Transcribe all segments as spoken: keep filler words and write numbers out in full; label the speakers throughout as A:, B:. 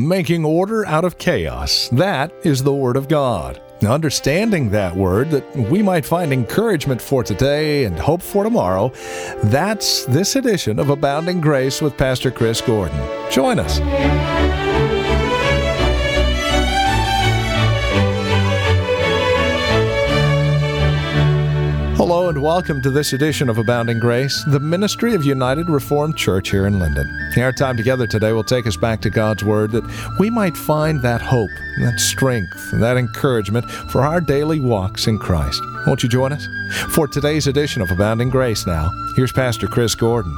A: making order out of chaos. That is the Word of God. Now, understanding that Word, that we might find encouragement for today and hope for tomorrow, that's this edition of Abounding Grace with Pastor Chris Gordon. Join us. Hello and welcome to this edition of Abounding Grace, the ministry of United Reformed Church here in Linden. Our time together today will take us back to God's Word that we might find that hope, that strength, and that encouragement for our daily walks in Christ. Won't you join us? For today's edition of Abounding Grace now, here's Pastor Chris Gordon.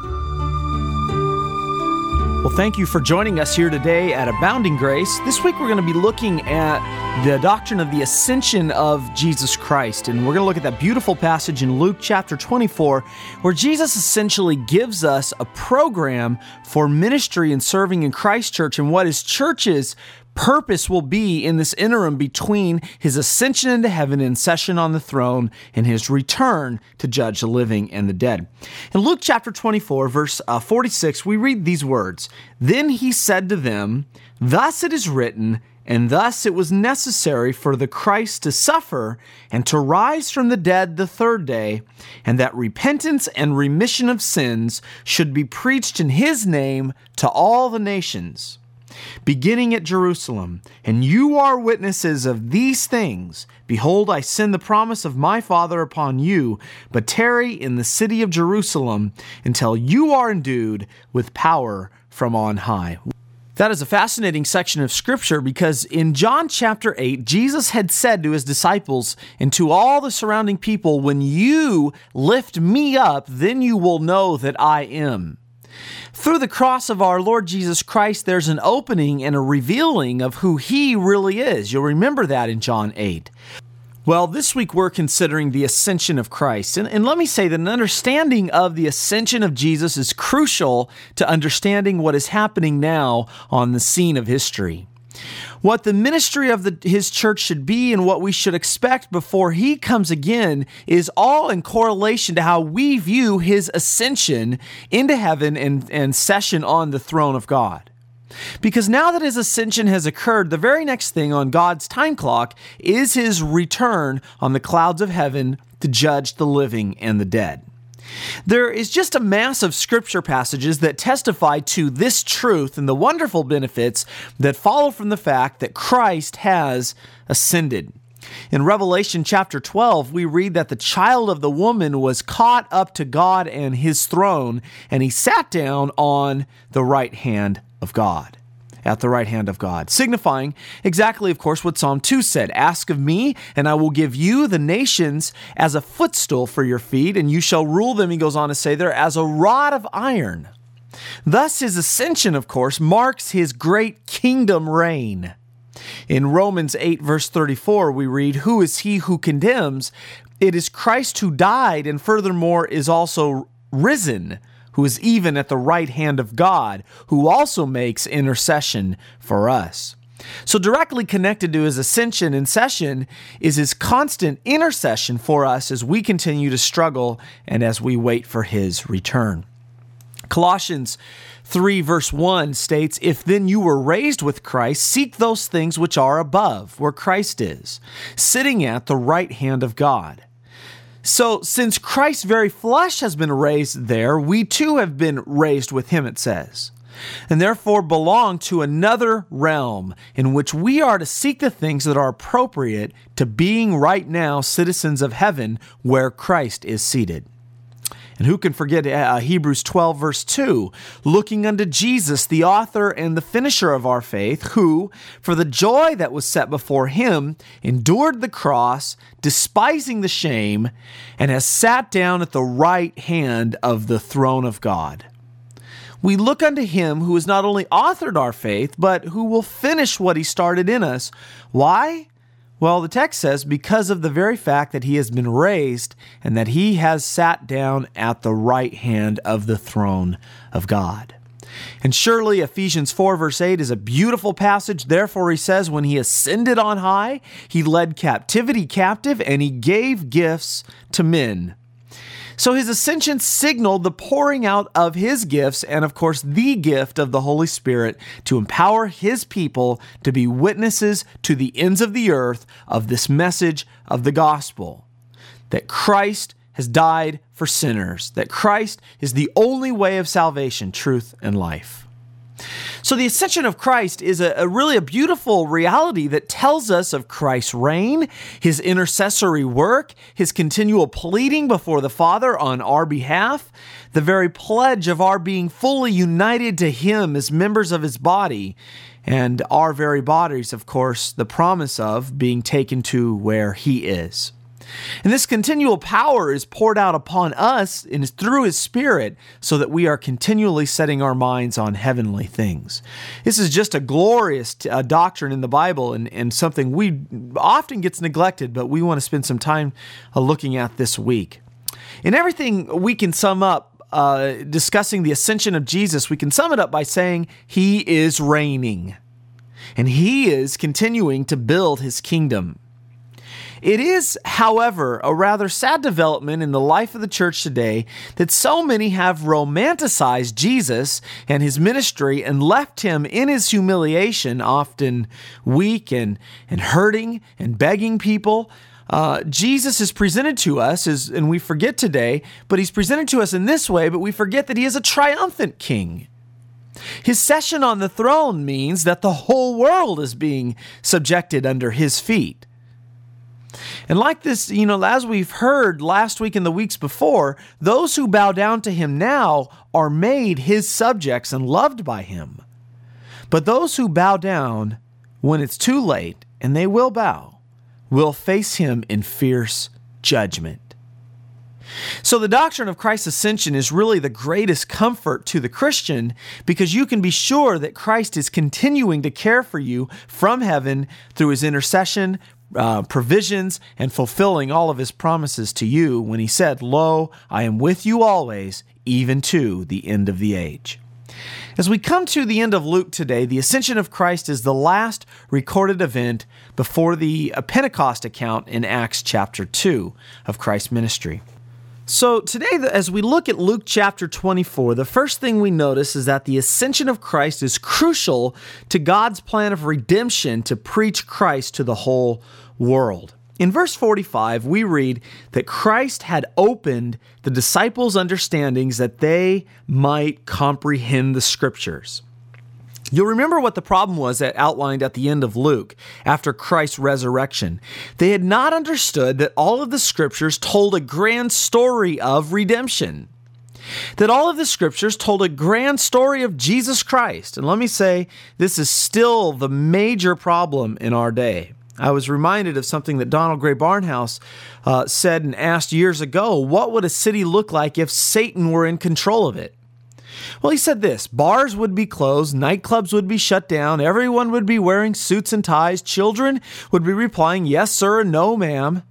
B: Well, thank you for joining us here today at Abounding Grace. This week we're going to be looking at the doctrine of the ascension of Jesus Christ. And we're going to look at that beautiful passage in Luke chapter twenty-four, where Jesus essentially gives us a program for ministry and serving in Christ Church and what his church's purpose will be in this interim between his ascension into heaven and session on the throne and his return to judge the living and the dead. In Luke chapter twenty-four, verse uh, forty-six, we read these words, "Then he said to them, thus it is written, and thus it was necessary for the Christ to suffer and to rise from the dead the third day, and that repentance and remission of sins should be preached in his name to all the nations, beginning at Jerusalem. And you are witnesses of these things. Behold, I send the promise of my Father upon you, but tarry in the city of Jerusalem until you are endued with power from on high." That is a fascinating section of Scripture because in John chapter eight, Jesus had said to his disciples and to all the surrounding people, "When you lift me up, then you will know that I am." Through the cross of our Lord Jesus Christ, there's an opening and a revealing of who he really is. You'll remember that in John eight. Well, this week we're considering the ascension of Christ. And, and let me say that an understanding of the ascension of Jesus is crucial to understanding what is happening now on the scene of history. What the ministry of the, his church should be and what we should expect before he comes again is all in correlation to how we view his ascension into heaven and, and session on the throne of God. Because now that his ascension has occurred, the very next thing on God's time clock is his return on the clouds of heaven to judge the living and the dead. There is just a mass of scripture passages that testify to this truth and the wonderful benefits that follow from the fact that Christ has ascended. In Revelation chapter twelve, we read that the child of the woman was caught up to God and his throne, and he sat down on the right hand of God. At the right hand of God, signifying exactly, of course, what Psalm two said, "Ask of me, and I will give you the nations as a footstool for your feet, and you shall rule them," he goes on to say there, "as a rod of iron." Thus, his ascension, of course, marks his great kingdom reign. In Romans eight, verse thirty-four, we read, "Who is he who condemns? It is Christ who died, and furthermore is also risen, who is even at the right hand of God, who also makes intercession for us." So directly connected to his ascension and session is his constant intercession for us as we continue to struggle and as we wait for his return. Colossians three verse one states, "If then you were raised with Christ, seek those things which are above, where Christ is, sitting at the right hand of God." So, since Christ's very flesh has been raised there, we too have been raised with him, it says, and therefore belong to another realm in which we are to seek the things that are appropriate to being right now citizens of heaven where Christ is seated. And who can forget uh, Hebrews twelve, verse two, "Looking unto Jesus, the author and the finisher of our faith, who, for the joy that was set before him, endured the cross, despising the shame, and has sat down at the right hand of the throne of God." We look unto him who has not only authored our faith, but who will finish what he started in us. Why? Well, the text says, because of the very fact that he has been raised and that he has sat down at the right hand of the throne of God. And surely Ephesians four verse eight is a beautiful passage. Therefore, he says, when he ascended on high, he led captivity captive and he gave gifts to men. So his ascension signaled the pouring out of his gifts and, of course, the gift of the Holy Spirit to empower his people to be witnesses to the ends of the earth of this message of the gospel, that Christ has died for sinners, that Christ is the only way of salvation, truth, and life. So the ascension of Christ is a, a really a beautiful reality that tells us of Christ's reign, his intercessory work, his continual pleading before the Father on our behalf, the very pledge of our being fully united to him as members of his body, and our very bodies, of course, the promise of being taken to where he is. And this continual power is poured out upon us and is through his Spirit so that we are continually setting our minds on heavenly things. This is just a glorious uh, doctrine in the Bible and, and something we often gets neglected, but we want to spend some time uh, looking at this week. In everything we can sum up, uh, discussing the ascension of Jesus, we can sum it up by saying he is reigning and he is continuing to build his kingdom. It is, however, a rather sad development in the life of the church today that so many have romanticized Jesus and his ministry and left him in his humiliation, often weak and, and hurting and begging people. Uh, Jesus is presented to us, as, and we forget today, but he's presented to us in this way, but we forget that he is a triumphant king. His session on the throne means that the whole world is being subjected under his feet. And like this, you know, as we've heard last week and the weeks before, those who bow down to him now are made his subjects and loved by him. But those who bow down when it's too late, and they will bow, will face him in fierce judgment. So the doctrine of Christ's ascension is really the greatest comfort to the Christian because you can be sure that Christ is continuing to care for you from heaven through his intercession, Uh, provisions, and fulfilling all of his promises to you when he said, "Lo, I am with you always, even to the end of the age." As we come to the end of Luke today, the ascension of Christ is the last recorded event before the Pentecost account in Acts chapter two of Christ's ministry. So today, as we look at Luke chapter twenty-four, the first thing we notice is that the ascension of Christ is crucial to God's plan of redemption to preach Christ to the whole world. In verse forty-five, we read that Christ had opened the disciples' understandings that they might comprehend the Scriptures. You'll remember what the problem was that outlined at the end of Luke after Christ's resurrection. They had not understood that all of the Scriptures told a grand story of redemption. That all of the Scriptures told a grand story of Jesus Christ. And let me say, this is still the major problem in our day. I was reminded of something that Donald Gray Barnhouse uh, said and asked years ago. What would a city look like if Satan were in control of it? Well, he said this: bars would be closed, nightclubs would be shut down, everyone would be wearing suits and ties, children would be replying, "Yes, sir," and "No, ma'am."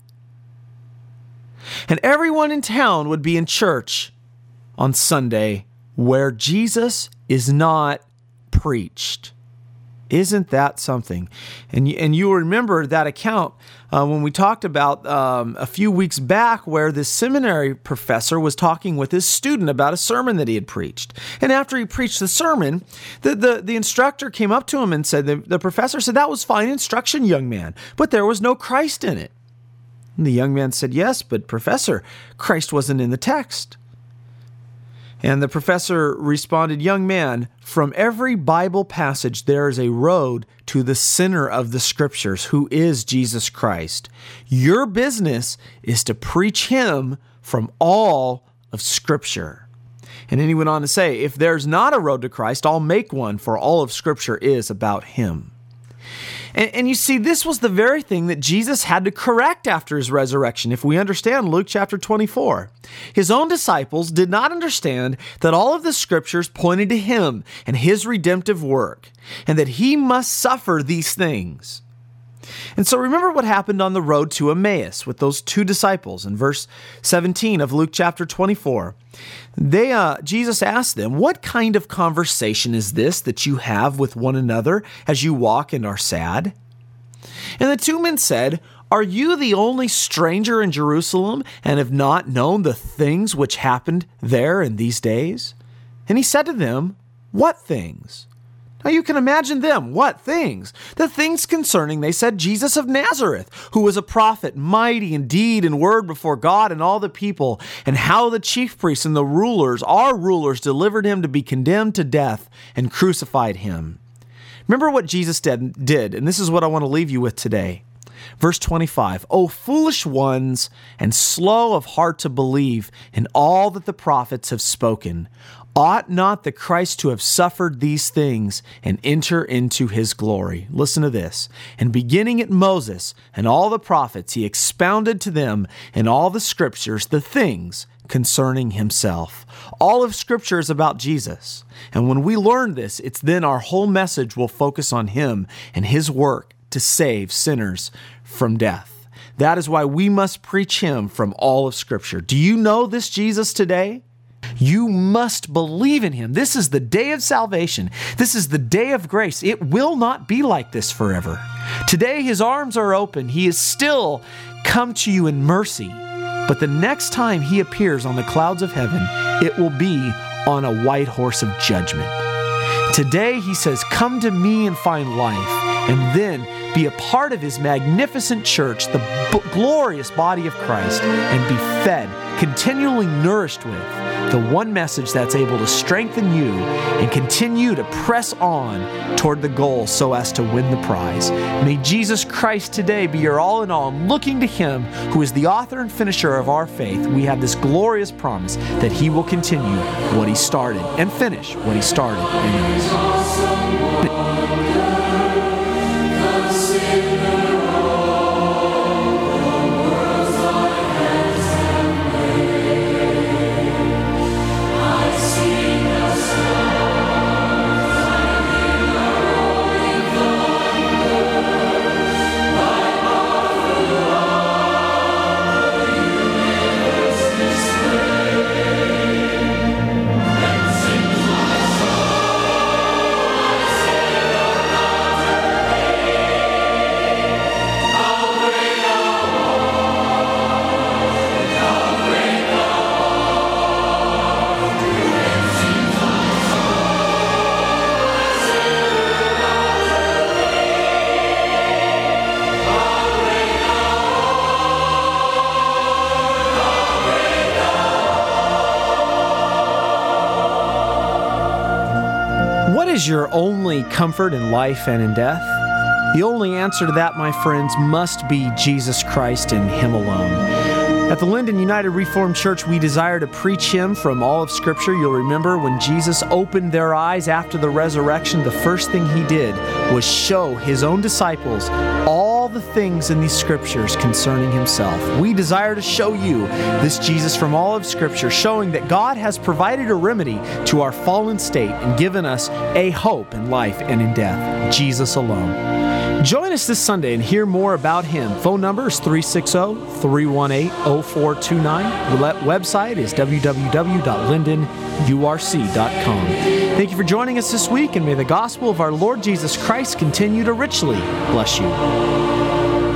B: And everyone in town would be in church on Sunday where Jesus is not preached. Isn't that something? And you, and you remember that account uh, when we talked about um, a few weeks back where this seminary professor was talking with his student about a sermon that he had preached. And after he preached the sermon, the, the, the instructor came up to him and said, the, the professor said, "That was fine instruction, young man, but there was no Christ in it." And the young man said, "Yes, but professor, Christ wasn't in the text." And the professor responded, "Young man, from every Bible passage there is a road to the center of the Scriptures, who is Jesus Christ. Your business is to preach him from all of Scripture." And then he went on to say, "If there's not a road to Christ, I'll make one, for all of Scripture is about him." And, and you see, this was the very thing that Jesus had to correct after his resurrection, if we understand Luke chapter twenty-four. His own disciples did not understand that all of the Scriptures pointed to him and his redemptive work, and that he must suffer these things. And so remember what happened on the road to Emmaus with those two disciples in verse seventeen of Luke chapter twenty-four. They, uh, Jesus asked them, "What kind of conversation is this that you have with one another as you walk and are sad?" And the two men said, Are you the only stranger in Jerusalem and have not known the things which happened there in these days? And he said to them, What things? Now you can imagine them. What things? The things concerning, they said, Jesus of Nazareth, who was a prophet, mighty in deed and word before God and all the people, and how the chief priests and the rulers, our rulers, delivered him to be condemned to death and crucified him. Remember what Jesus did, did, and this is what I want to leave you with today. Verse twenty-five, O foolish ones, and slow of heart to believe in all that the prophets have spoken. Ought not the Christ to have suffered these things and enter into his glory? Listen to this. And beginning at Moses and all the prophets, he expounded to them in all the scriptures the things concerning himself. All of Scripture is about Jesus. And when we learn this, it's then our whole message will focus on him and his work to save sinners from death. That is why we must preach him from all of Scripture. Do you know this Jesus today? You must believe in him. This is the day of salvation. This is the day of grace. It will not be like this forever. Today, his arms are open. He is still come to you in mercy. But the next time he appears on the clouds of heaven, it will be on a white horse of judgment. Today, he says, come to me and find life, and then be a part of his magnificent church, the b- glorious body of Christ, and be fed, continually nourished with the one message that's able to strengthen you and continue to press on toward the goal so as to win the prize. May Jesus Christ today be your all in all. Looking to him who is the author and finisher of our faith, we have this glorious promise that he will continue what he started and finish what he started in us. What is your only comfort in life and in death? The only answer to that, my friends, must be Jesus Christ and him alone. At the Linden United Reformed Church, we desire to preach him from all of Scripture. You'll remember when Jesus opened their eyes after the resurrection, the first thing he did was show his own disciples all the things in these Scriptures concerning himself. We desire to show you this Jesus from all of Scripture, showing that God has provided a remedy to our fallen state and given us a hope in life and in death, Jesus alone. Join us this Sunday and hear more about him. Phone number is three six zero, three one eight, zero four two nine. The website is w w w dot linden u r c dot com. Thank you for joining us this week, and may the gospel of our Lord Jesus Christ continue to richly bless you.